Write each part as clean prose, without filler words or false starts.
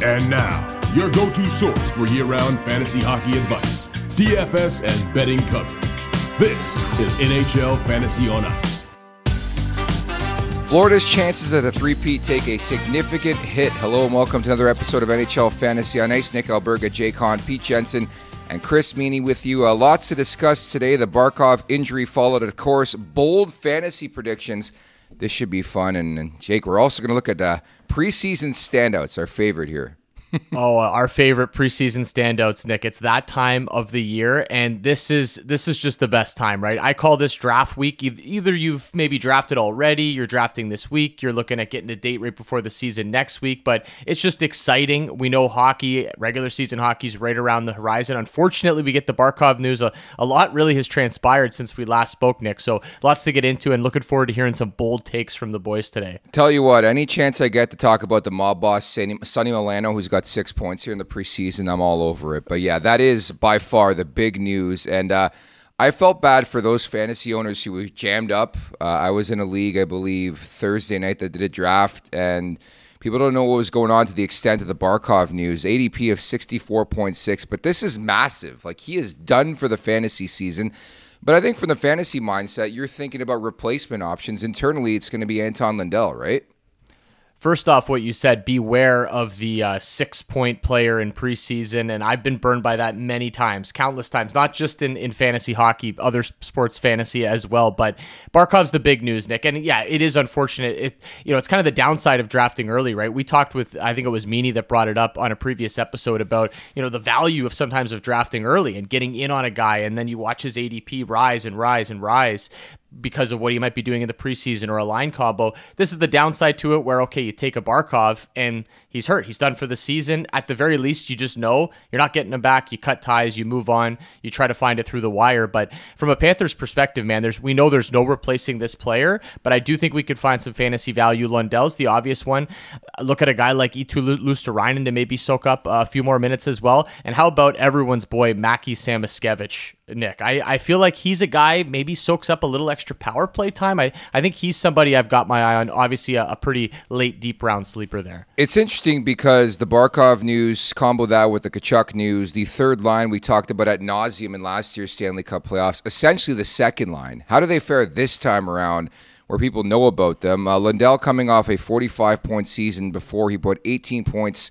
And now, your go-to source for year-round fantasy hockey advice, DFS and betting coverage. This is NHL Fantasy on Ice. Florida's chances at a three-peat take a significant hit. Hello and welcome to another episode of NHL Fantasy on Ice. Nick Alberga, Jay Kahn, Pete Jensen, and Chris Meany with you. Lots to discuss today. The Barkov injury followed, of course, bold fantasy predictions. This should be fun. And Jake, we're also going to look at preseason standouts, our favorite here. Our favorite preseason standouts, Nick. It's that time of the year, and this is just the best time, right? I call this draft week. Either you've maybe drafted already, you're drafting this week, you're looking at getting a date right before the season next week, but it's just exciting. We know hockey, regular season hockey is right around the horizon. Unfortunately, we get the Barkov news. A lot really has transpired since we last spoke, Nick, so lots to get into, and looking forward to hearing some bold takes from the boys today. Tell you what, any chance I get to talk about the mob boss, Sonny Milano, who's got 6 points here in the preseason, I'm all over it. But yeah, that is by far the big news. And I felt bad for those fantasy owners who were jammed up. I was in a league, I believe, Thursday night that did a draft, and people don't know what was going on to the extent of the Barkov news. ADP of 64.6, but this is massive. Like, he is done for the fantasy season. But I think from the fantasy mindset, you're thinking about replacement options. Internally, it's going to be Anton Lundell, right? First off, what you said, beware of the 6-point player in preseason, and I've been burned by that many times, countless times, not just in fantasy hockey, other sports fantasy as well, but Barkov's the big news, Nick, and yeah, it is unfortunate. It's kind of the downside of drafting early, right? We talked with, I think it was Meany that brought it up on a previous episode about, the value of sometimes of drafting early and getting in on a guy, and then you watch his ADP rise and rise and rise because of what he might be doing in the preseason or a line combo. This is the downside to it where, okay, you take a Barkov and he's hurt. He's done for the season. At the very least, you just know you're not getting him back. You cut ties, you move on, you try to find it through the wire. But from a Panthers perspective, man, we know there's no replacing this player, but I do think we could find some fantasy value. Lundell's the obvious one. Look at a guy like Eetu Luostarinen to maybe soak up a few more minutes as well. And how about everyone's boy, Mackie Samoskevich, Nick? I feel like he's a guy maybe soaks up a little extra power play time. I think he's somebody I've got my eye on. Obviously a pretty late deep round sleeper there. It's interesting because the Barkov news, combo that with the Tkachuk news, the third line we talked about ad nauseum in last year's Stanley Cup playoffs, essentially the second line. How do they fare this time around where people know about them? Lundell coming off a 45-point season before he put 18 points,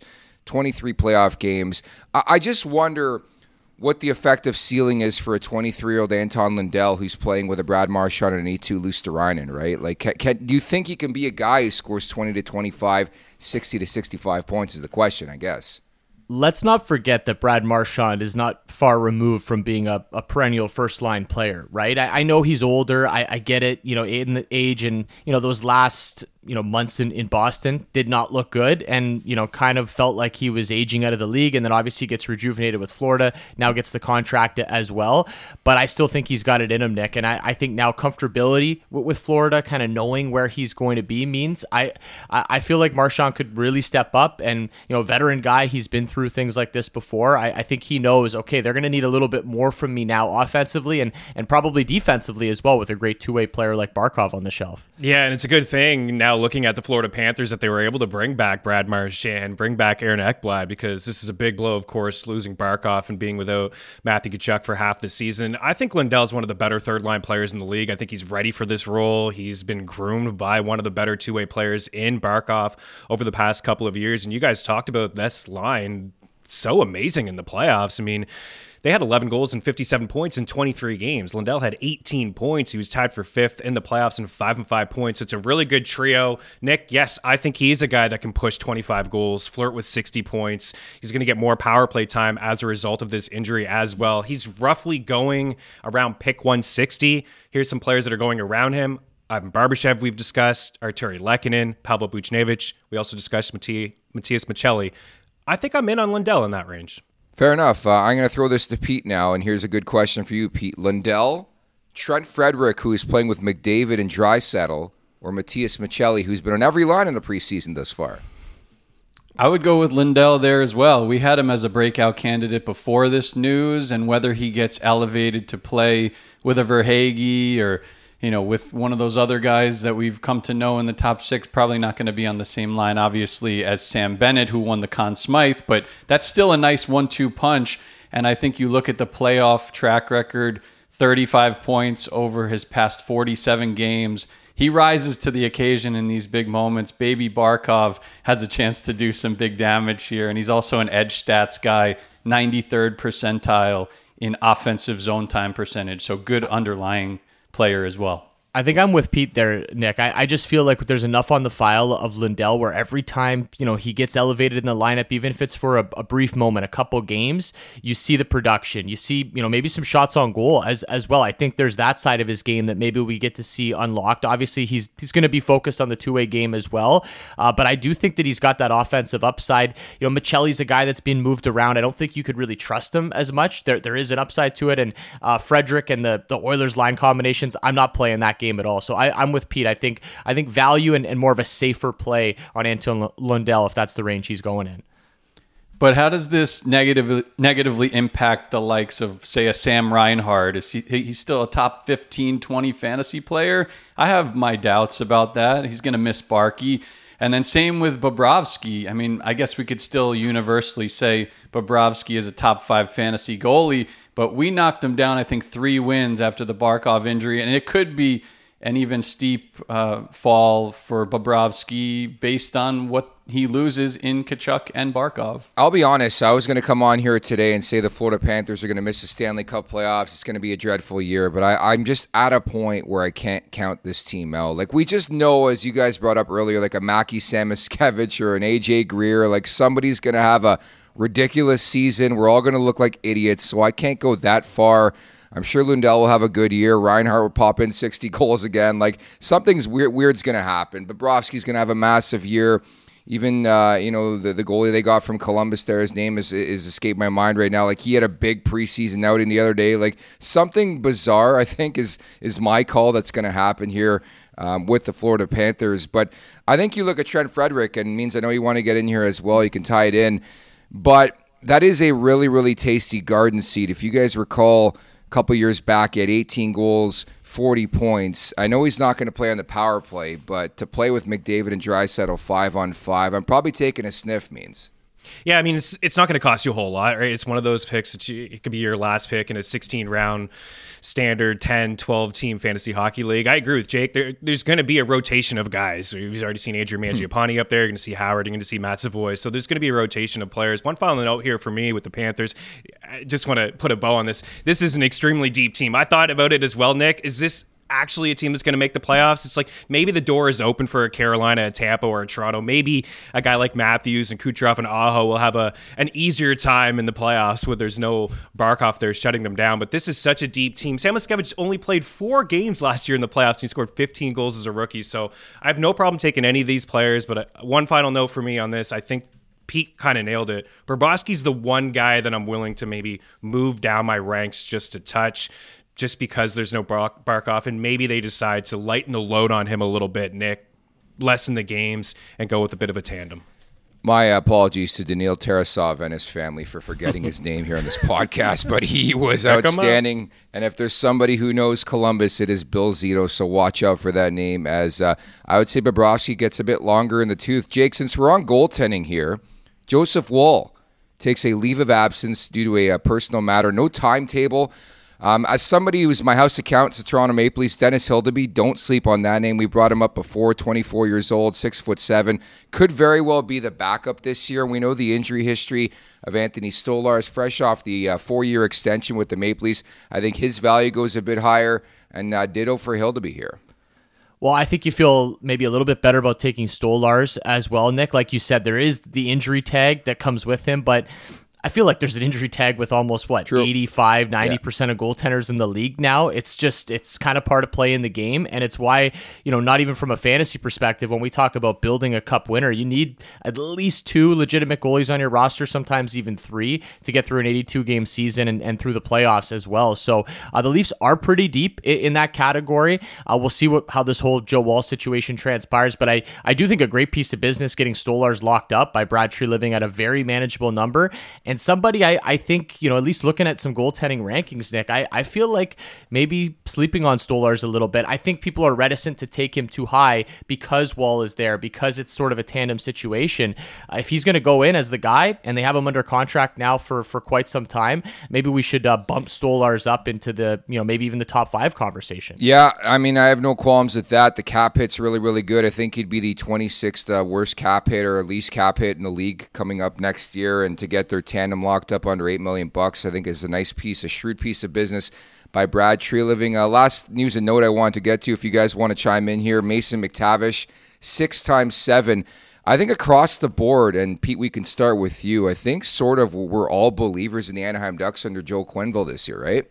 23 playoff games. I just wonder what the effective ceiling is for a 23-year-old Anton Lundell who's playing with a Brad Marchand and Eetu Luostarinen, right? Like, do you think he can be a guy who scores 20 to 25, 60 to 65 points is the question, I guess. Let's not forget that Brad Marchand is not far removed from being a perennial first-line player, right? I know he's older. I get it, in the age and, those last months in Boston did not look good and, kind of felt like he was aging out of the league, and then obviously gets rejuvenated with Florida, now gets the contract as well. But I still think he's got it in him, Nick. And I think now comfortability with Florida, kind of knowing where he's going to be, means I feel like Marchand could really step up, and, veteran guy, he's been through things like this before. I think he knows, okay, they're going to need a little bit more from me now offensively and probably defensively as well with a great two-way player like Barkov on the shelf. Yeah, and it's a good thing now looking at the Florida Panthers that they were able to bring back Brad Marchand, bring back Aaron Ekblad, because this is a big blow, of course, losing Barkov and being without Matthew Tkachuk for half the season. I think Lundell's one of the better third-line players in the league. I think he's ready for this role. He's been groomed by one of the better two-way players in Barkov over the past couple of years, and you guys talked about this line so amazing in the playoffs. I mean, they had 11 goals and 57 points in 23 games. Lundell had 18 points. He was tied for fifth in the playoffs in 5-5 points. So it's a really good trio. Nick, yes, I think he's a guy that can push 25 goals, flirt with 60 points. He's going to get more power play time as a result of this injury as well. He's roughly going around pick 160. Here's some players that are going around him. Ivan Barbashev we've discussed, Arturi Lehkonen, Pavel Buchnevich. We also discussed Matias Maccelli. I think I'm in on Lundell in that range. Fair enough. I'm going to throw this to Pete now, and here's a good question for you, Pete. Lundell, Trent Frederick, who is playing with McDavid and Draisaitl, or Matias Maccelli, who's been on every line in the preseason thus far? I would go with Lundell there as well. We had him as a breakout candidate before this news, and whether he gets elevated to play with a Verhaeghe or with one of those other guys that we've come to know in the top 6, probably not going to be on the same line, obviously, as Sam Bennett, who won the Conn Smythe, but that's still a nice 1-2 punch. And I think you look at the playoff track record, 35 points over his past 47 games. He rises to the occasion in these big moments. Baby Barkov has a chance to do some big damage here, and he's also an edge stats guy, 93rd percentile in offensive zone time percentage, so good underlying player as well. I think I'm with Pete there, Nick. I just feel like there's enough on the file of Lundell where every time, he gets elevated in the lineup, even if it's for a brief moment, a couple games, you see the production. You see, maybe some shots on goal as well. I think there's that side of his game that maybe we get to see unlocked. Obviously, he's going to be focused on the two-way game as well. But I do think that he's got that offensive upside. Michelli's a guy that's been moved around. I don't think you could really trust him as much. There is an upside to it. And Frederick and the Oilers line combinations, I'm not playing that game at all. So I'm with Pete. I think value and more of a safer play on Anton Lundell if that's the range he's going in. But how does this negatively impact the likes of, say, a Sam Reinhart? Is he's still a top 15, 20 fantasy player? I have my doubts about that. He's going to miss Barkey. And then same with Bobrovsky. I mean, I guess we could still universally say Bobrovsky is a top 5 fantasy goalie, but we knocked him down, I think, 3 wins after the Barkov injury, and it could be an even steep fall for Bobrovsky based on what he loses in Tkachuk and Barkov. I'll be honest, I was going to come on here today and say the Florida Panthers are going to miss the Stanley Cup playoffs. It's going to be a dreadful year, but I'm just at a point where I can't count this team out. Like, we just know, as you guys brought up earlier, like a Mackie Samoskevich or an AJ Greer, like somebody's going to have a ridiculous season. We're all going to look like idiots, so I can't go that far. I'm sure Lundell will have a good year. Reinhart will pop in 60 goals again. Like, something's weird's going to happen. Bobrovsky's going to have a massive year. Even, the goalie they got from Columbus there, his name is escaped my mind right now. Like, he had a big preseason outing the other day. Like, something bizarre, I think, is my call that's going to happen here with the Florida Panthers. But I think you look at Trent Frederick, and means I know you want to get in here as well. You can tie it in. But that is a really, really tasty garden seed. If you guys recall, couple years back, he had 18 goals, 40 points. I know he's not going to play on the power play, but to play with McDavid and Draisaitl 5-on-5, I'm probably taking a sniff, means. Yeah, I mean, it's not going to cost you a whole lot, right? It's one of those picks that it could be your last pick in a 16-round standard 10, 12-team fantasy hockey league. I agree with Jake. There's going to be a rotation of guys. We've already seen Adrian Mangiapane up there. You're going to see Howard. You're going to see Matt Savoy. So there's going to be a rotation of players. One final note here for me with the Panthers. I just want to put a bow on this. This is an extremely deep team. I thought about it as well, Nick. Is this actually a team that's going to make the playoffs? It's like maybe the door is open for a Carolina, a Tampa, or a Toronto. Maybe a guy like Matthews and Kucherov and Aho will have an easier time in the playoffs where there's no Barkov there shutting them down. But this is such a deep team. Samoskevich only played 4 games last year in the playoffs, and he scored 15 goals as a rookie. So I have no problem taking any of these players. But one final note for me on this, I think Pete kind of nailed it. Bobrovsky's the one guy that I'm willing to maybe move down my ranks just a touch, just because there's no Barkov, and maybe they decide to lighten the load on him a little bit, Nick, lessen the games, and go with a bit of a tandem. My apologies to Daniil Tarasov and his family for forgetting his name here on this podcast, but he was outstanding. And if there's somebody who knows Columbus, it is Bill Zito, so watch out for that name, as I would say Bobrovsky gets a bit longer in the tooth. Jake, since we're on goaltending here, Joseph Woll takes a leave of absence due to a personal matter. No timetable. As somebody who's my house accountant to Toronto Maple Leafs, Dennis Hildeby, don't sleep on that name. We brought him up before, 24 years old, 6'7", could very well be the backup this year. We know the injury history of Anthony Stolarz, fresh off the 4-year extension with the Maple Leafs. I think his value goes a bit higher, and ditto for Hildeby here. Well, I think you feel maybe a little bit better about taking Stolarz as well, Nick. Like you said, there is the injury tag that comes with him, but I feel like there's an injury tag with almost, 85, 90% of goaltenders in the league now. It's kind of part of play in the game, and it's why, not even from a fantasy perspective, when we talk about building a cup winner, you need at least 2 legitimate goalies on your roster, sometimes even 3, to get through an 82-game season and through the playoffs as well. So the Leafs are pretty deep in that category. We'll see how this whole Joe Woll situation transpires, but I do think a great piece of business getting Stolarz locked up by Brad Treliving at a very manageable number. And somebody I think, at least looking at some goaltending rankings, Nick, I feel like maybe sleeping on Stolarz a little bit. I think people are reticent to take him too high because Wall is there, because it's sort of a tandem situation. If he's going to go in as the guy and they have him under contract now for quite some time, maybe we should bump Stolarz up into the, maybe even the top 5 conversation. Yeah, I mean, I have no qualms with that. The cap hit's really, really good. I think he'd be the 26th worst cap hit or least cap hit in the league coming up next year. And to get their tandem locked up under $8 million, I think is a shrewd piece of business by Brad Treliving. Last news and note I wanted to get to, if you guys want to chime in here, Mason McTavish, 6x7. I think across the board, and Pete, we can start with you. I think sort of we're all believers in the Anaheim Ducks under Joel Quenneville this year, right?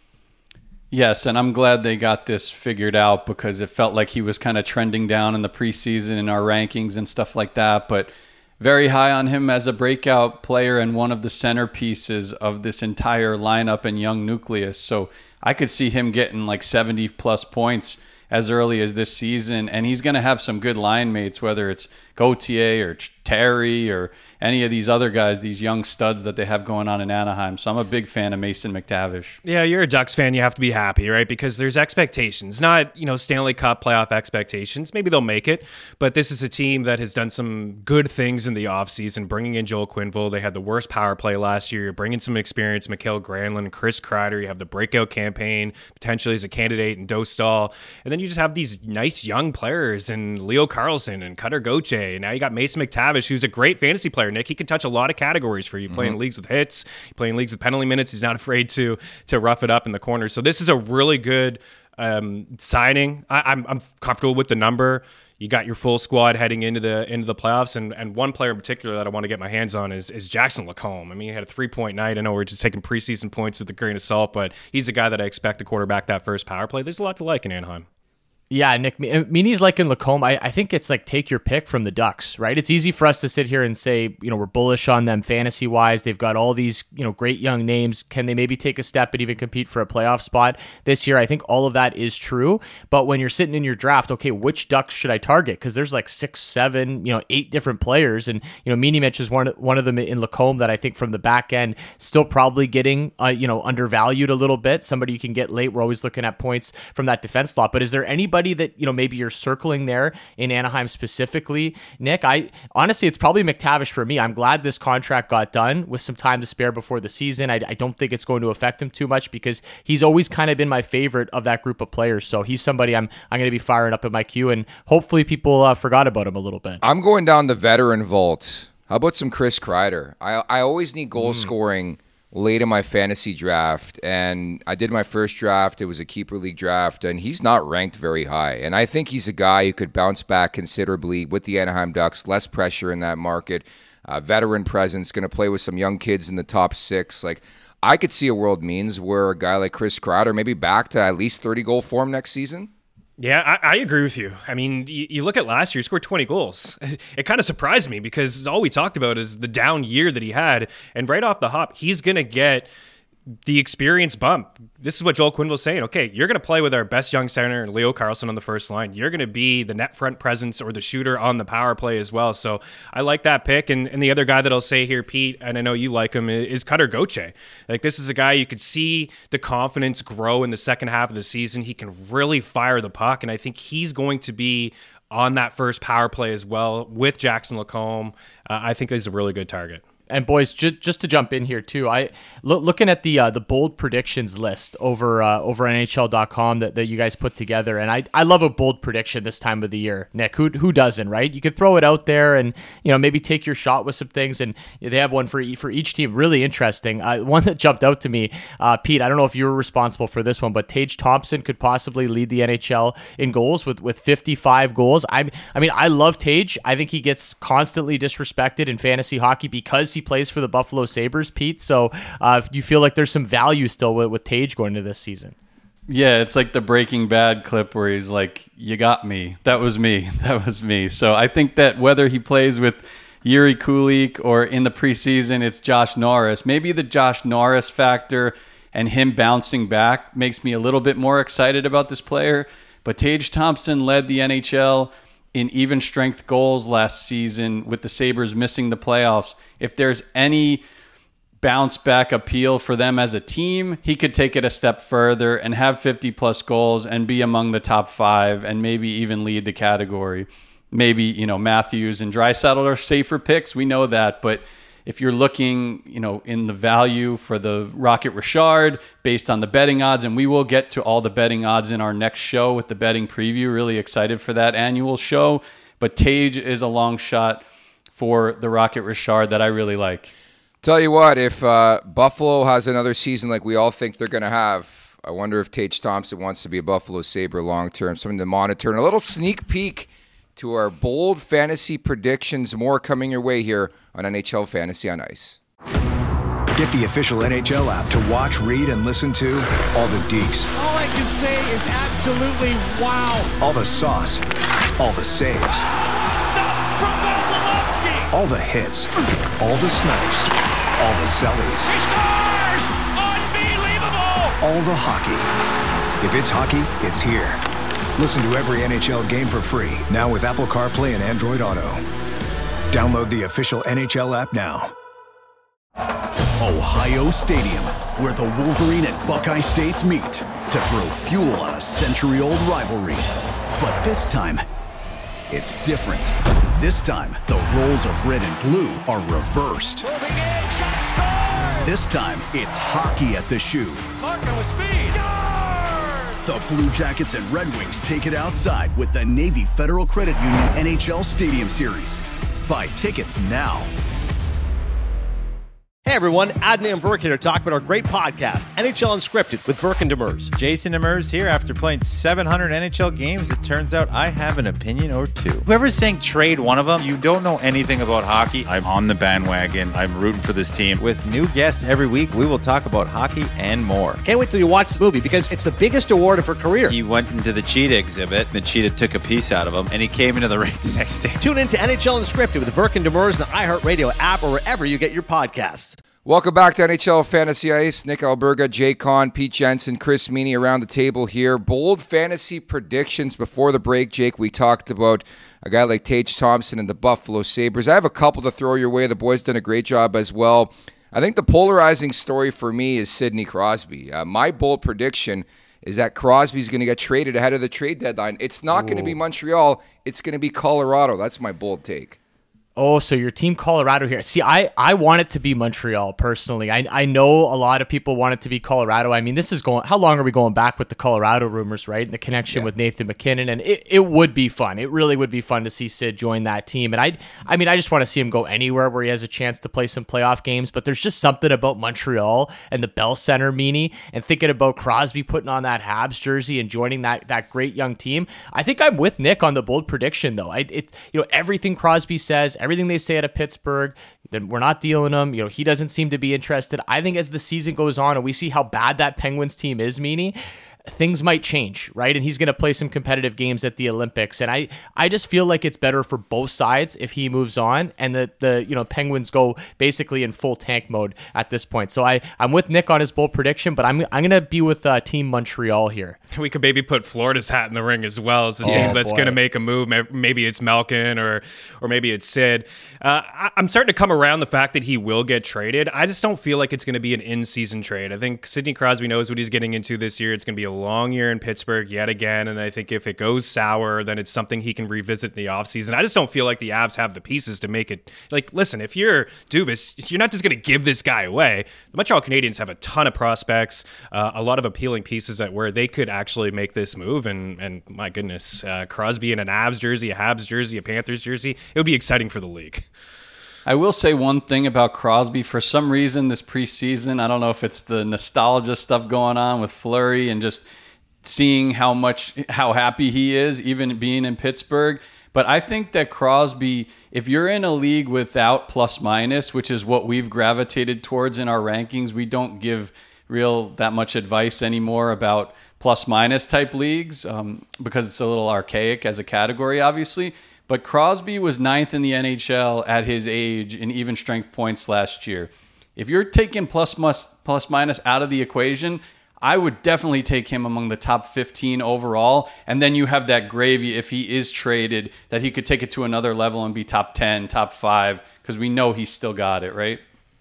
Yes, and I'm glad they got this figured out because it felt like he was kind of trending down in the preseason in our rankings and stuff like that. But very high on him as a breakout player and one of the centerpieces of this entire lineup and young nucleus. So I could see him getting like 70-plus points as early as this season, and he's going to have some good line mates, whether it's Gauthier or Terry or any of these other guys, these young studs that they have going on in Anaheim. So I'm a big fan of Mason McTavish. Yeah, you're a Ducks fan. You have to be happy, right? Because there's expectations, not, Stanley Cup playoff expectations. Maybe they'll make it, but this is a team that has done some good things in the offseason, bringing in Joel Quenneville. They had the worst power play last year. You're bringing some experience, Mikael Granlund, Chris Kreider. You have the breakout campaign, potentially as a candidate in Dostal. And then you just have these nice young players in Leo Carlsson and Cutter Gauthier. And now you got Mason McTavish, who's a great fantasy player, Nick. He can touch a lot of categories for you. Playing leagues with hits, playing leagues with penalty minutes. He's not afraid to rough it up in the corner. So this is a really good signing. I'm comfortable with the number. You got your full squad heading into the playoffs, and one player in particular that I want to get my hands on is Jackson Lacombe. I mean, he had a 3-point night. I know we're just taking preseason points with a grain of salt, but he's a guy that I expect to quarterback that first power play. There's a lot to like in Anaheim. Yeah, Nick, Meany's like in Lacombe. I think it's like take your pick from the Ducks, right? It's easy for us to sit here and say, we're bullish on them fantasy-wise. They've got all these, great young names. Can they maybe take a step and even compete for a playoff spot this year? I think all of that is true. But when you're sitting in your draft, okay, which Ducks should I target? Because there's like 6, 7, 8 different players. And, Meany Mitch is one of them in Lacombe that I think from the back end still probably getting, undervalued a little bit. Somebody you can get late. We're always looking at points from that defense slot. But is there anybody that maybe you're circling there in Anaheim specifically, Nick? Honestly, it's probably McTavish for me. I'm glad this contract got done with some time to spare before the season. I don't think it's going to affect him too much because he's always kind of been my favorite of that group of players. So he's somebody I'm going to be firing up in my queue, and hopefully people forgot about him a little bit. I'm going down the veteran vault. How about some Chris Kreider? I always need goal scoring late in my fantasy draft, and I did my first draft. It was a keeper league draft, and he's not ranked very high. And I think he's a guy who could bounce back considerably with the Anaheim Ducks. Less pressure in that market, veteran presence, going to play with some young kids in the top 6. Like, I could see a world means where a guy like Chris Kreider maybe back to at least 30-goal form next season. Yeah, I agree with you. I mean, you look at last year, he scored 20 goals. It kind of surprised me because all we talked about is the down year that he had. And right off the hop, he's going to get the experience bump. This is what Joel Quenneville's saying. Okay, you're going to play with our best young center, Leo Carlsson, on the first line. You're going to be the net front presence or the shooter on the power play as well. So I like that pick. And the other guy that I'll say here, Pete, and I know you like him, is Cutter Gauthier. Like, this is a guy you could see the confidence grow in the second half of the season. He can really fire the puck, and I think he's going to be on that first power play as well with Jackson Lacombe. I think he's a really good target. And boys, just to jump in here too, looking at the bold predictions list over NHL.com that you guys put together, and I love a bold prediction this time of the year. Nick, who doesn't, right? You could throw it out there and maybe take your shot with some things, and they have one for each team. Really interesting. One that jumped out to me, Pete. I don't know if you were responsible for this one, but Tage Thompson could possibly lead the NHL in goals with 55 goals. I mean, I love Tage. I think he gets constantly disrespected in fantasy hockey because he plays for the Buffalo Sabres, Pete. So you feel like there's some value still with Tage going into this season? Yeah, it's like the Breaking Bad clip where he's like, you got me. That was me. That was me. So I think that whether he plays with Yuri Kulik or in the preseason, it's Josh Norris. Maybe the Josh Norris factor and him bouncing back makes me a little bit more excited about this player. But Tage Thompson led the NHL in even strength goals last season with the Sabres missing the playoffs. If there's any bounce back appeal for them as a team, he could take it a step further and have 50 plus goals and be among the top 5 and maybe even lead the category. Maybe, Matthews and Draisaitl are safer picks. We know that. But if you're looking, in the value for the Rocket Richard based on the betting odds, and we will get to all the betting odds in our next show with the betting preview. Really excited for that annual show. But Tage is a long shot for the Rocket Richard that I really like. Tell you what, if Buffalo has another season like we all think they're going to have, I wonder if Tage Thompson wants to be a Buffalo Sabre long-term, something to monitor. And a little sneak peek to our bold fantasy predictions. More coming your way here on NHL Fantasy on Ice. Get the official NHL app to watch, read, and listen to all the deeks. All I can say is absolutely wow. All the sauce. All the saves. Stop from Vasilevsky. All the hits. All the snipes. All the sellies. He scores! Unbelievable! All the hockey. If it's hockey, it's here. Listen to every NHL game for free, now with Apple CarPlay and Android Auto. Download the official NHL app now. Ohio Stadium, where the Wolverine and Buckeye States meet to throw fuel on a century-old rivalry. But this time, it's different. This time, the roles of red and blue are reversed. Moving in, shot score! This time, it's hockey at the Shoe. Larkin with speed. Score! The Blue Jackets and Red Wings take it outside with the Navy Federal Credit Union NHL Stadium Series. Buy tickets now. Hey everyone, Adnan and Verk here to talk about our great podcast, NHL Unscripted with Verk and Demers. Jason Demers here. After playing 700 NHL games, it turns out I have an opinion or two. Whoever's saying trade one of them, you don't know anything about hockey. I'm on the bandwagon. I'm rooting for this team. With new guests every week, we will talk about hockey and more. Can't wait till you watch this movie because it's the biggest award of her career. He went into the cheetah exhibit. The cheetah took a piece out of him, and he came into the ring the next day. Tune in to NHL Unscripted with Verk and Demers, the iHeartRadio app, or wherever you get your podcasts. Welcome back to NHL Fantasy Ice. Nick Alberga, Jay Kahn, Pete Jensen, Chris Meany around the table here. Bold fantasy predictions before the break. Jake, we talked about a guy like Tage Thompson and the Buffalo Sabres. I have a couple to throw your way. The boys done a great job as well. I think the polarizing story for me is Sidney Crosby. My bold prediction is that Crosby's going to get traded ahead of the trade deadline. It's not going to be Montreal. It's going to be Colorado. That's my bold take. Oh, so your team Colorado here. See, I want it to be Montreal, personally. I know a lot of people want it to be Colorado. I mean, this is going... How long are we going back with the Colorado rumors, right? And the connection with Nathan McKinnon. And it would be fun. It really would be fun to see Sid join that team. And I just want to see him go anywhere where he has a chance to play some playoff games. But there's just something about Montreal and the Bell Center, Meany, and thinking about Crosby putting on that Habs jersey and joining that great young team. I think I'm with Nick on the bold prediction, though. Everything Crosby says, everything they say out of Pittsburgh, then we're not dealing him. He doesn't seem to be interested. I think as the season goes on and we see how bad that Penguins team is, Meany, things might change, right? And he's going to play some competitive games at the Olympics. And I just feel like it's better for both sides if he moves on and the Penguins go basically in full tank mode at this point. So I'm with Nick on his bold prediction, but I'm going to be with Team Montreal here. We could maybe put Florida's hat in the ring as well as a team that's going to make a move. Maybe it's Malkin or maybe it's Sid. I'm starting to come around the fact that he will get traded. I just don't feel like it's going to be an in-season trade. I think Sidney Crosby knows what he's getting into this year. It's going to be a long year in Pittsburgh yet again, and I think if it goes sour, then it's something he can revisit in the offseason. I just don't feel like the Avs have the pieces to make it. Like, listen, if you're Dubas, you're not just going to give this guy away. The Montreal Canadiens have a ton of prospects, a lot of appealing pieces where they could actually make this move, and my goodness, Crosby in an Avs jersey, a Habs jersey, a Panthers jersey, it would be exciting for the league. I will say one thing about Crosby. For some reason this preseason, I don't know if it's the nostalgia stuff going on with Fleury and just seeing how happy he is, even being in Pittsburgh. But I think that Crosby, if you're in a league without plus minus, which is what we've gravitated towards in our rankings, we don't give that much advice anymore about plus minus type leagues because it's a little archaic as a category, obviously. But Crosby was 9th in the NHL at his age in even strength points last year. If you're taking plus minus out of the equation, I would definitely take him among the top 15 overall. And then you have that gravy if he is traded, that he could take it to another level and be top 10, top 5, because we know he's still got it, right?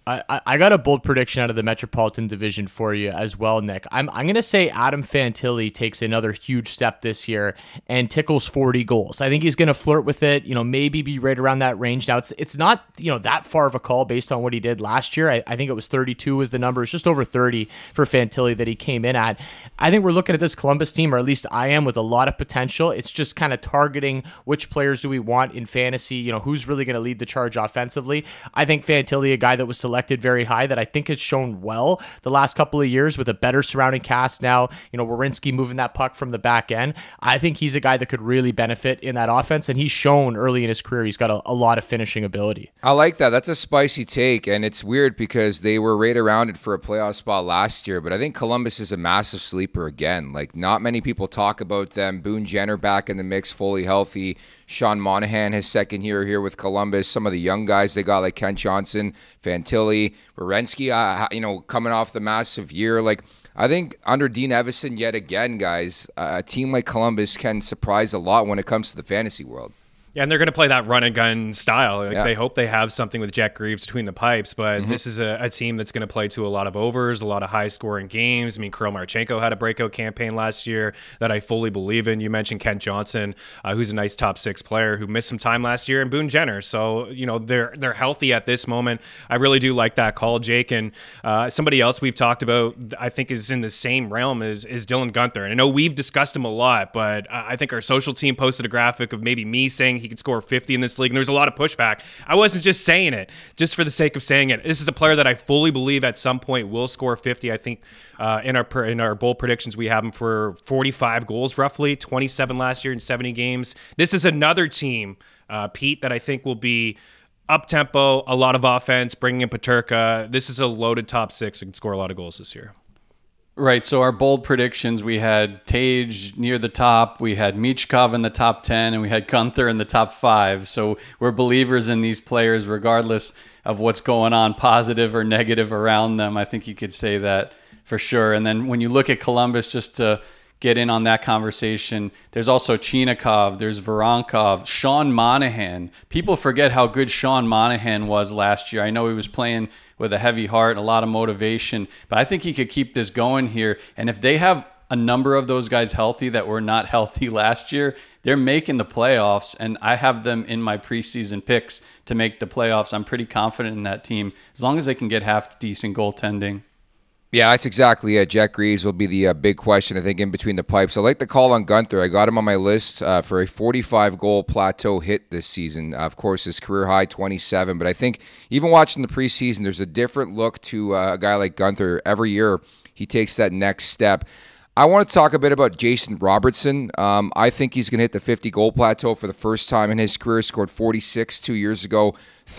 I got a bold prediction out of the Metropolitan Division for you as well, Nick. I'm going to say Adam Fantilli takes another huge step this year and tickles 40 goals. I think he's going to flirt with it, maybe be right around that range. Now, it's not, that far of a call based on what he did last year. I think it was 32 was the number. It's just over 30 for Fantilli that he came in at. I think we're looking at this Columbus team, or at least I am, with a lot of potential. It's just kind of targeting which players do we want in fantasy, who's really going to lead the charge offensively. I think Fantilli, a guy that was selected very high, that I think has shown well the last couple of years with a better surrounding cast now, Werenski moving that puck from the back end. I think he's a guy that could really benefit in that offense, and he's shown early in his career he's got a lot of finishing ability. I like that. That's a spicy take, and it's weird because they were right around it for a playoff spot last year, but I think Columbus is a massive sleeper again. Like, not many people talk about them. Boone Jenner back in the mix, fully healthy. Sean Monahan, his second year here with Columbus. Some of the young guys they got, like Kent Johnson, Fantilli, Werenski, coming off the massive year. Like, I think under Dean Evason, yet again, guys, a team like Columbus can surprise a lot when it comes to the fantasy world. Yeah, and they're going to play that run and gun style. They hope they have something with Jack Greaves between the pipes, but this is a team that's going to play to a lot of overs, a lot of high-scoring games. I mean, Kirill Marchenko had a breakout campaign last year that I fully believe in. You mentioned Kent Johnson, who's a nice top six player who missed some time last year, and Boone Jenner. So, they're healthy at this moment. I really do like that call, Jake. And somebody else we've talked about, I think, is in the same realm as Dylan Guenther. And I know we've discussed him a lot, but I think our social team posted a graphic of maybe me saying he could score 50 in this league, and there's a lot of pushback. I wasn't just saying it just for the sake of saying it. This is a player that I fully believe at some point will score 50. I think in our bold predictions we have him for 45 goals roughly, 27 last year in 70 games. This is another team, Pete, that I think will be up-tempo, a lot of offense, bringing in Peterka. This is a loaded top six and can score a lot of goals this year. Right, so our bold predictions, we had Tage near the top, we had Michkov in the top 10, and we had Guenther in the top 5. So we're believers in these players regardless of what's going on, positive or negative around them. I think you could say that for sure. And then when you look at Columbus, just to get in on that conversation, there's also Chinakhov, there's Voronkov, Sean Monahan. People forget how good Sean Monahan was last year. I know he was playing with a heavy heart, a lot of motivation, but I think he could keep this going here. And if they have a number of those guys healthy that were not healthy last year, they're making the playoffs, and I have them in my preseason picks to make the playoffs. I'm pretty confident in that team, as long as they can get half decent goaltending. Yeah, that's exactly it. Jack Greaves will be the big question, I think, in between the pipes. I like the call on Guenther. I got him on my list for a 45-goal plateau hit this season. Of course, his career high, 27. But I think even watching the preseason, there's a different look to a guy like Guenther. Every year, he takes that next step. I want to talk a bit about Jason Robertson. I think he's going to hit the 50-goal plateau for the first time in his career. Scored 46 2 years ago,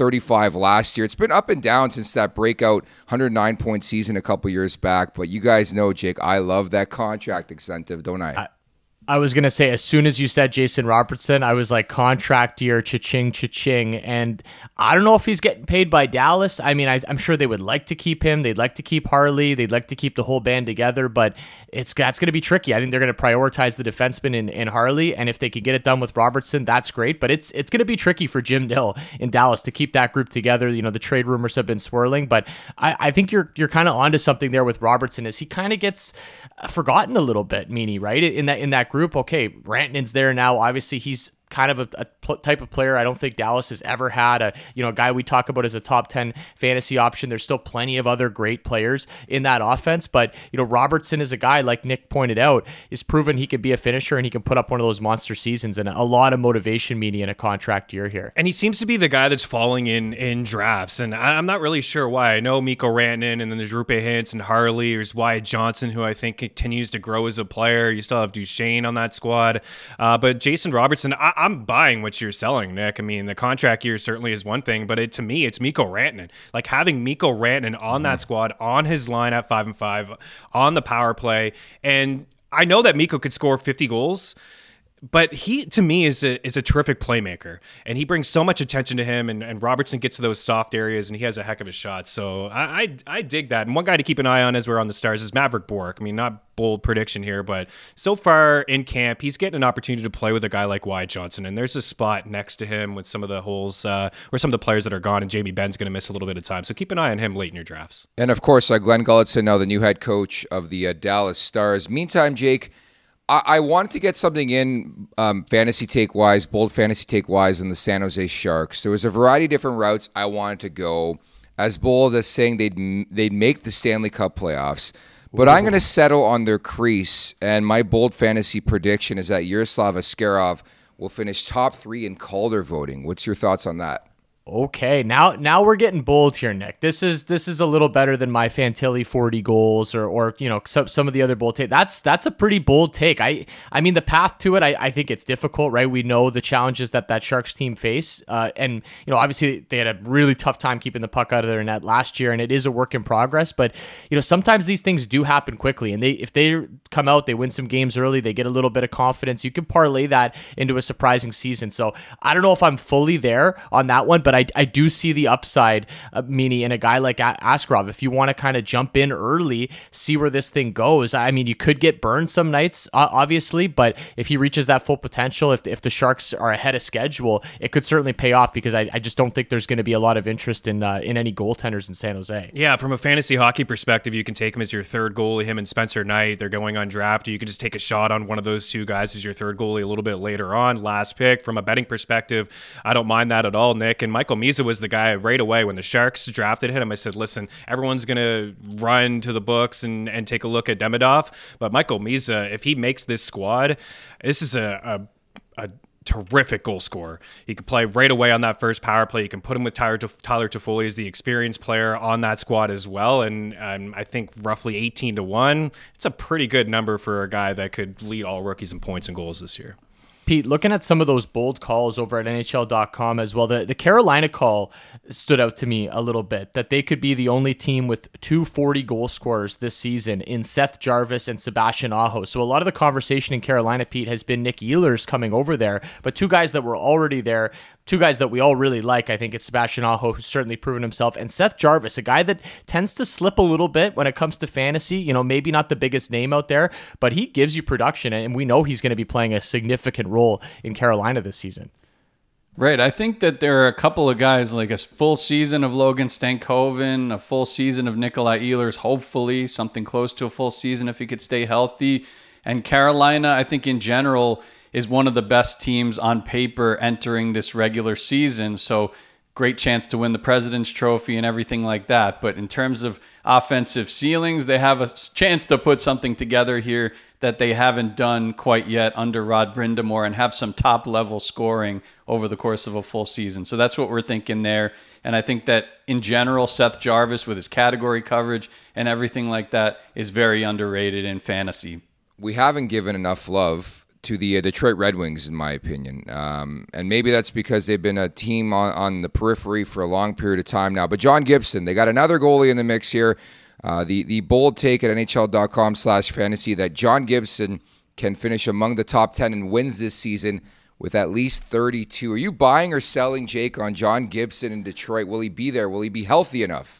35 last year. It's been up and down since that breakout 109-point season a couple years back. But you guys know, Jake, I love that contract incentive, don't I? I was going to say, as soon as you said Jason Robertson, I was like, contract year, cha-ching, cha-ching. And I don't know if he's getting paid by Dallas. I mean, I'm sure they would like to keep him. They'd like to keep Harley. They'd like to keep the whole band together. But that's going to be tricky. I think they're going to prioritize the defenseman in Harley. And if they could get it done with Robertson, that's great. But it's going to be tricky for Jim Nill in Dallas to keep that group together. The trade rumors have been swirling. But I think you're kind of onto something there with Robertson, as he kind of gets forgotten a little bit, Meany, right? In that group. Okay, Rantanen's there now. Obviously, he's kind of a type of player I don't think Dallas has ever had. A guy we talk about as a top 10 fantasy option. There's still plenty of other great players in that offense, but Robertson is a guy, like Nick pointed out, is proven he could be a finisher and he can put up one of those monster seasons, and a lot of motivation, Meany, in a contract year here. And he seems to be the guy that's falling in drafts, and I'm not really sure why. I know Mikko Rantanen, and then there's Roope Hintz and Harley. There's Wyatt Johnson, who I think continues to grow as a player. You still have Duchesne on that squad, but Jason Robertson, I'm buying what you're selling, Nick. I mean, the contract year certainly is one thing, but to me, it's Mikko Rantanen. Like, having Mikko Rantanen on that squad, on his line at 5-5, on the power play, and I know that Mikko could score 50 goals. But he, to me, is a terrific playmaker, and he brings so much attention to him. And Robertson gets to those soft areas, and he has a heck of a shot. So I dig that. And one guy to keep an eye on as we're on the Stars is Maverick Bourque. I mean, not bold prediction here, but so far in camp, he's getting an opportunity to play with a guy like Wyatt Johnston, and there's a spot next to him with some of the holes where some of the players that are gone, and Jamie Benn's going to miss a little bit of time. So keep an eye on him late in your drafts. And of course, Glenn Gulutzan, now the new head coach of the Dallas Stars. Meantime, Jake, I wanted to get something in fantasy take-wise, bold fantasy take-wise in the San Jose Sharks. There was a variety of different routes I wanted to go, as bold as saying they'd make the Stanley Cup playoffs. But I'm going to settle on their crease, and my bold fantasy prediction is that Yaroslav Askarov will finish top 3 in Calder voting. What's your thoughts on that? Okay, now we're getting bold here, Nick. This is a little better than my Fantilli 40 goals or some of the other bold take. That's a pretty bold take. I mean the path to it. I think it's difficult, right? We know the challenges that Sharks team face, and obviously they had a really tough time keeping the puck out of their net last year, and it is a work in progress. But sometimes these things do happen quickly, and if they come out, they win some games early, they get a little bit of confidence. You can parlay that into a surprising season. So I don't know if I'm fully there on that one, but I do see the upside, Meany, in a guy like Askarov. If you want to kind of jump in early, see where this thing goes. I mean, you could get burned some nights, obviously, but if he reaches that full potential, if the Sharks are ahead of schedule, it could certainly pay off, because I just don't think there's going to be a lot of interest in any goaltenders in San Jose. Yeah, from a fantasy hockey perspective, you can take him as your third goalie, him and Spencer Knight. They're going on draft. You could just take a shot on one of those two guys as your third goalie a little bit later on, last pick. From a betting perspective, I don't mind that at all, Nick. And Michael Misa was the guy right away when the Sharks drafted him. I said, listen, everyone's going to run to the books and take a look at Demidov. But Michael Misa, if he makes this squad, this is a terrific goal scorer. He can play right away on that first power play. You can put him with Tyler Toffoli as the experienced player on that squad as well. And I think roughly 18-1. It's a pretty good number for a guy that could lead all rookies in points and goals this year. Pete, looking at some of those bold calls over at NHL.com as well, the Carolina call stood out to me a little bit, that they could be the only team with 240 goal scorers this season in Seth Jarvis and Sebastian Aho. So a lot of the conversation in Carolina, Pete, has been Nick Ehlers coming over there, but two guys that were already there, two guys that we all really like. I think it's Sebastian Aho, who's certainly proven himself, and Seth Jarvis, a guy that tends to slip a little bit when it comes to fantasy. Maybe not the biggest name out there, but he gives you production, and we know he's going to be playing a significant role in Carolina this season. Right. I think that there are a couple of guys, like a full season of Logan Stankoven, a full season of Nikolai Ehlers, hopefully something close to a full season if he could stay healthy. And Carolina, I think in general, is one of the best teams on paper entering this regular season. So great chance to win the President's Trophy and everything like that. But in terms of offensive ceilings, they have a chance to put something together here that they haven't done quite yet under Rod Brindamore, and have some top-level scoring over the course of a full season. So that's what we're thinking there. And I think that in general, Seth Jarvis, with his category coverage and everything like that, is very underrated in fantasy. We haven't given enough love to the Detroit Red Wings, in my opinion. And maybe that's because they've been a team on the periphery for a long period of time now. But John Gibson, they got another goalie in the mix here. The bold take at NHL.com/fantasy that John Gibson can finish among the top 10 in wins this season with at least 32. Are you buying or selling, Jake, on John Gibson in Detroit? Will he be there? Will he be healthy enough?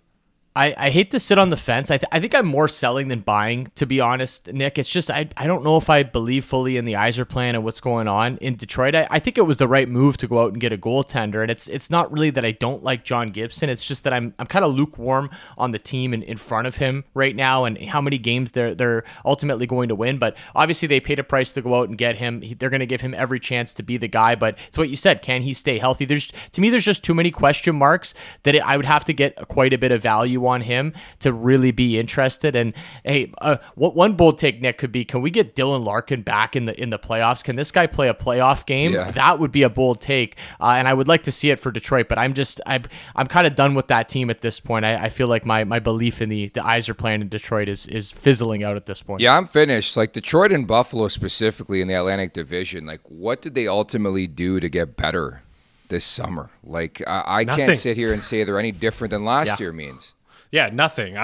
I hate to sit on the fence. I think I'm more selling than buying, to be honest, Nick. It's just I don't know if I believe fully in the Yzer plan and what's going on in Detroit. I think it was the right move to go out and get a goaltender, and it's not really that I don't like John Gibson. It's just that I'm kind of lukewarm on the team in front of him right now and how many games they're ultimately going to win. But obviously they paid a price to go out and get him. They're going to give him every chance to be the guy. But it's what you said. Can he stay healthy? To me, there's just too many question marks that I would have to get quite a bit of value on him to really be interested. And hey, what one bold take, Nick, could be, can we get Dylan Larkin back in the playoffs? Can this guy play a playoff game? Yeah. That would be a bold take, and I would like to see it for Detroit. But I'm kind of done with that team at this point. I feel like my belief in the Yzer plan in Detroit is fizzling out at this point. Yeah, I'm finished. Like Detroit and Buffalo specifically in the Atlantic Division, like what did they ultimately do to get better this summer? Like I can't sit here and say they're any different than last year means. Yeah, nothing.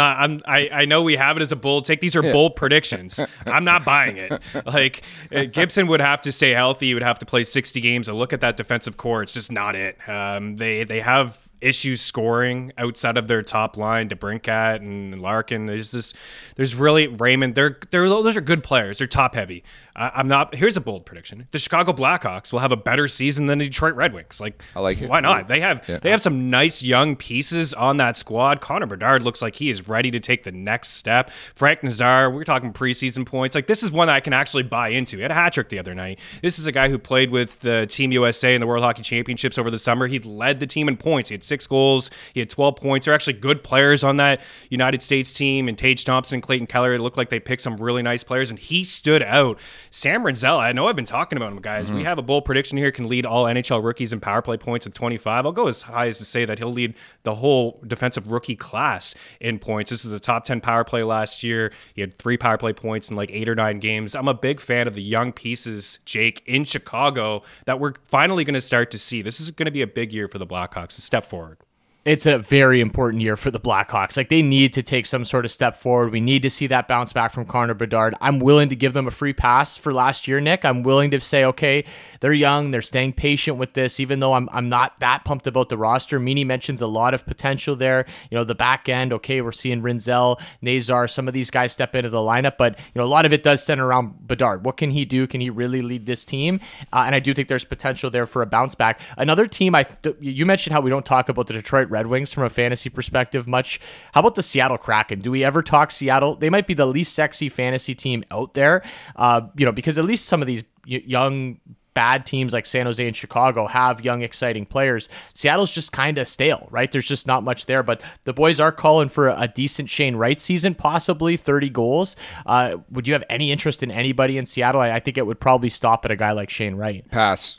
I know we have it as a bold take. These are bold predictions. I'm not buying it. Like, Gibson would have to stay healthy. He would have to play 60 games. And look at that defensive core. It's just not it. They have issues scoring outside of their top line. DeBrincat and Larkin. There's really Raymond. Those are good players. They're top heavy. Here's a bold prediction. The Chicago Blackhawks will have a better season than the Detroit Red Wings. Like, I like it. Why not? They have some nice young pieces on that squad. Connor Bedard looks like he is ready to take the next step. Frank Nazar, we're talking preseason points. Like, this is one that I can actually buy into. He had a hat trick the other night. This is a guy who played with the Team USA in the World Hockey Championships over the summer. He led the team in points. He had 6 goals. He had 12 points. They're actually good players on that United States team. And Tage Thompson and Clayton Keller, it looked like they picked some really nice players, and he stood out. Sam Rinzella, I know I've been talking about him, guys. We have a bold prediction here, can lead all NHL rookies in power play points with 25. I'll go as high as to say that he'll lead the whole defensive rookie class in points. This is a top 10 power play last year. He had 3 power play points in like 8 or 9 games. I'm a big fan of the young pieces, Jake, in Chicago that we're finally going to start to see. This is going to be a big year for the Blackhawks, a step forward. It's a very important year for the Blackhawks. Like, they need to take some sort of step forward. We need to see that bounce back from Connor Bedard. I'm willing to give them a free pass for last year, Nick. I'm willing to say, okay, they're young. They're staying patient with this, even though I'm not that pumped about the roster. Meany mentions a lot of potential there. You know, the back end, okay, we're seeing Rinzel, Nazar, some of these guys step into the lineup, but, you know, a lot of it does center around Bedard. What can he do? Can he really lead this team? And I do think there's potential there for a bounce back. Another team, you mentioned how we don't talk about the Detroit Red Wings from a fantasy perspective much. How about the Seattle Kraken? Do we ever talk Seattle? They might be the least sexy fantasy team out there, because at least some of these young bad teams like San Jose and Chicago have young, exciting players. Seattle's just kind of stale, right? There's just not much there, but the boys are calling for a decent Shane Wright season, possibly 30 goals. Would you have any interest in anybody in Seattle? I think it would probably stop at a guy like Shane Wright. Pass.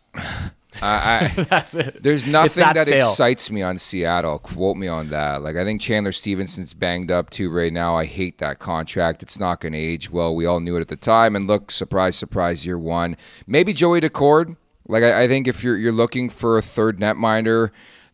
That's it. There's nothing that stale. excites me on Seattle. Quote me on that. Like, I think Chandler Stevenson's banged up too right now. I hate that contract. It's not going to age well. We all knew it at the time. And look, surprise, surprise, year one. Maybe Joey Decord. Like, I think if you're looking for a third netminder,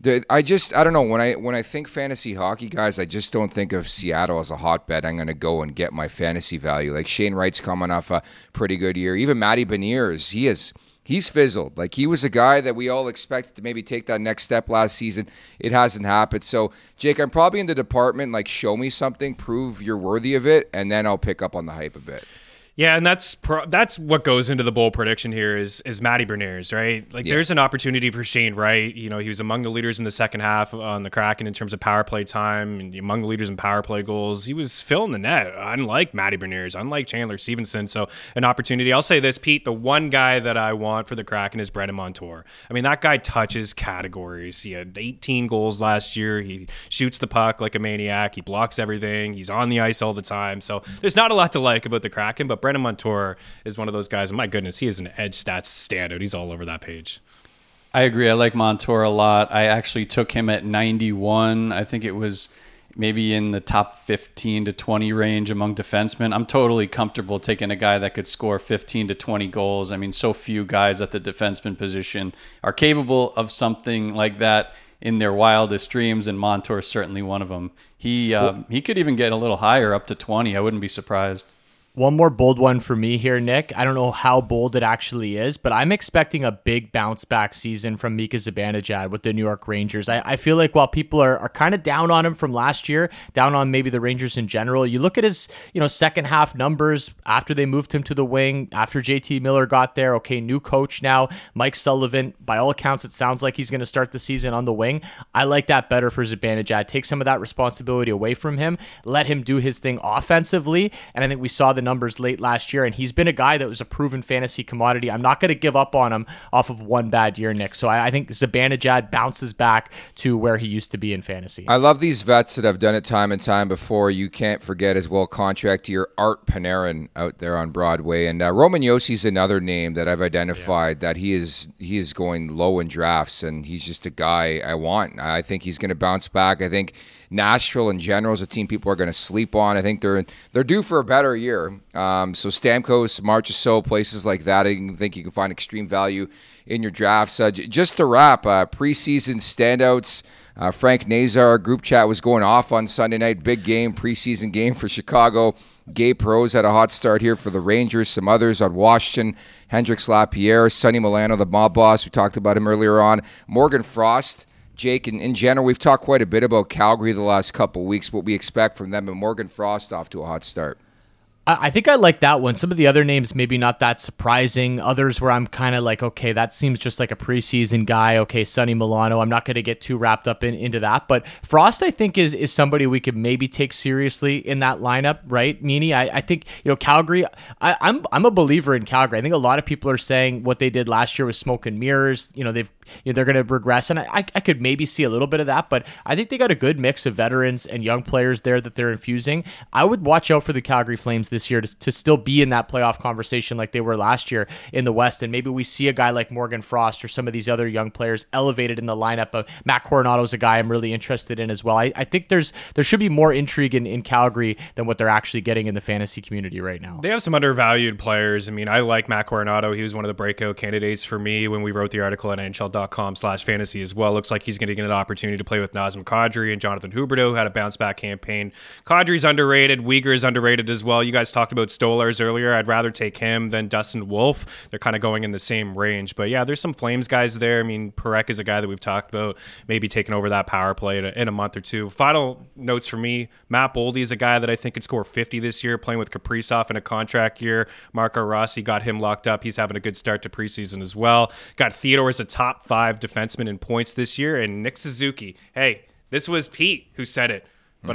I don't know. When I think fantasy hockey, guys, I just don't think of Seattle as a hotbed. I'm going to go and get my fantasy value. Like, Shane Wright's coming off a pretty good year. Even Matty Beniers, he's fizzled. Like, he was a guy that we all expected to maybe take that next step last season. It hasn't happened. So, Jake, I'm probably in the department, like, show me something, prove you're worthy of it, and then I'll pick up on the hype a bit. Yeah, and that's what goes into the bold prediction here is Matty Beniers, right? Like, there's an opportunity for Shane Wright. You know, he was among the leaders in the second half on the Kraken in terms of power play time and among the leaders in power play goals. He was filling the net, unlike Matty Beniers, unlike Chandler Stevenson. So, an opportunity. I'll say this, Pete, the one guy that I want for the Kraken is Brandon Montour. I mean, that guy touches categories. He had 18 goals last year. He shoots the puck like a maniac. He blocks everything. He's on the ice all the time. So, there's not a lot to like about the Kraken, but Brandon Montour is one of those guys, and my goodness, he is an edge stats standout. He's all over that page. I agree. I like Montour a lot. I actually took him at 91. I think it was maybe in the top 15 to 20 range among defensemen. I'm totally comfortable taking a guy that could score 15 to 20 goals. I mean, so few guys at the defenseman position are capable of something like that in their wildest dreams, and Montour is certainly one of them. He could even get a little higher, up to 20. I wouldn't be surprised. One more bold one for me here, Nick. I don't know how bold it actually is, but I'm expecting a big bounce back season from Mika Zibanejad with the New York Rangers. I feel like while people are kind of down on him from last year, down on maybe the Rangers in general, you look at his second half numbers after they moved him to the wing, after JT Miller got there. Okay, new coach now, Mike Sullivan. By all accounts, it sounds like he's going to start the season on the wing. I like that better for Zibanejad. Take some of that responsibility away from him. Let him do his thing offensively, and I think we saw the numbers late last year, and he's been a guy that was a proven fantasy commodity. I'm not going to give up on him off of one bad year, Nick. So I think Zibanejad bounces back to where he used to be in fantasy. I love these vets that have done it time and time before. You can't forget as well contract to your Art Panarin out there on Broadway, and Roman Yossi's another name that I've identified that he is going low in drafts, and he's just a guy I want. I think he's going to bounce back. I think Nashville in general is a team people are going to sleep on. I think they're due for a better year. So Stamkos, Marchessault, places like that, I think you can find extreme value in your drafts. Just to wrap, preseason standouts, Frank Nazar, group chat was going off on Sunday night. Big game, preseason game for Chicago. Gabe Perreault had a hot start here for the Rangers. Some others on Washington. Hendrix Lapierre, Sonny Milano, the mob boss. We talked about him earlier on. Morgan Frost. Jake, in general, we've talked quite a bit about Calgary the last couple of weeks, what we expect from them, and Morgan Frost off to a hot start. I think I like that one. Some of the other names maybe not that surprising. Others where I'm kind of like, okay, that seems just like a preseason guy. Okay, Sonny Milano. I'm not going to get too wrapped up into that. But Frost, I think, is somebody we could maybe take seriously in that lineup, right, Meany? I think, Calgary, I'm a believer in Calgary. I think a lot of people are saying what they did last year was smoke and mirrors. They're going to regress. And I could maybe see a little bit of that. But I think they got a good mix of veterans and young players there that they're infusing. I would watch out for the Calgary Flames this year to still be in that playoff conversation like they were last year in the West. And maybe we see a guy like Morgan Frost or some of these other young players elevated in the lineup. Matt Coronado is a guy I'm really interested in as well. I think there should be more intrigue in Calgary than what they're actually getting in the fantasy community right now. They have some undervalued players. I mean, I like Matt Coronado. He was one of the breakout candidates for me when we wrote the article at NHL.com/fantasy as well. Looks like he's going to get an opportunity to play with Nazem Kadri and Jonathan Huberdeau, who had a bounce back campaign. Kadri's underrated. Weegar is underrated as well. You guys talked about Stolarz earlier. I'd rather take him than Dustin Wolf. They're kind of going in the same range. But yeah, there's some Flames guys there. I mean, Parekh is a guy that we've talked about maybe taking over that power play in a month or two. Final notes for me, Matt Boldy is a guy that I think could score 50 this year, playing with Kaprizov in a contract year. Marco Rossi got him locked up. He's having a good start to preseason as well. Got Theodore as a top 5 defenseman in points this year. And Nick Suzuki. Hey, this was Pete who said it, but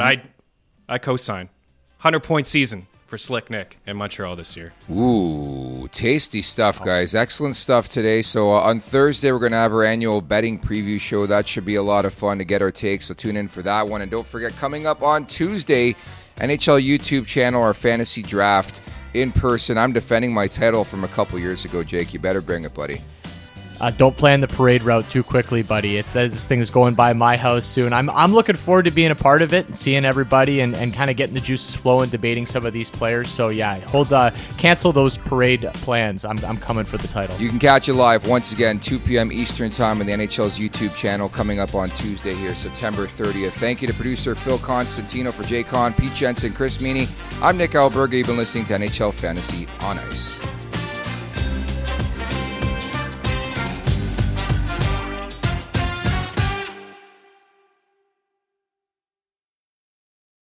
I co-sign. 100-point season for Slick Nick in Montreal this year. Ooh, tasty stuff, guys. Excellent stuff today. So on Thursday, we're going to have our annual betting preview show. That should be a lot of fun to get our takes, so tune in for that one. And don't forget, coming up on Tuesday, NHL YouTube channel, our fantasy draft in person. I'm defending my title from a couple years ago, Jake. You better bring it, buddy. Don't plan the parade route too quickly, buddy. This thing is going by my house soon. I'm looking forward to being a part of it and seeing everybody and kind of getting the juices flowing, debating some of these players. So yeah, cancel those parade plans. I'm coming for the title. You can catch it live once again, 2 p.m. Eastern Time on the NHL's YouTube channel coming up on Tuesday here, September 30th. Thank you to producer Phil Constantino, for Jay Con, Pete Jensen, Chris Meany. I'm Nick Alberga. You've been listening to NHL Fantasy on Ice.